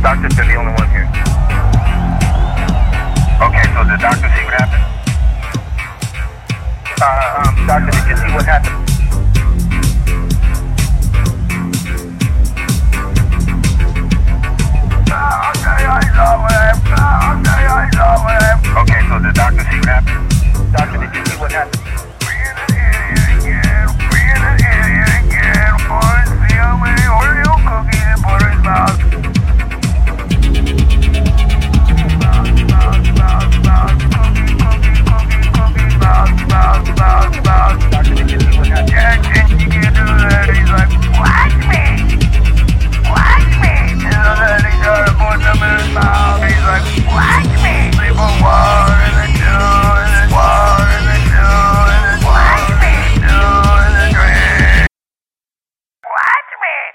doctors are the only ones here. Okay, so the doctor see what happened? Doctor, did you see what happened?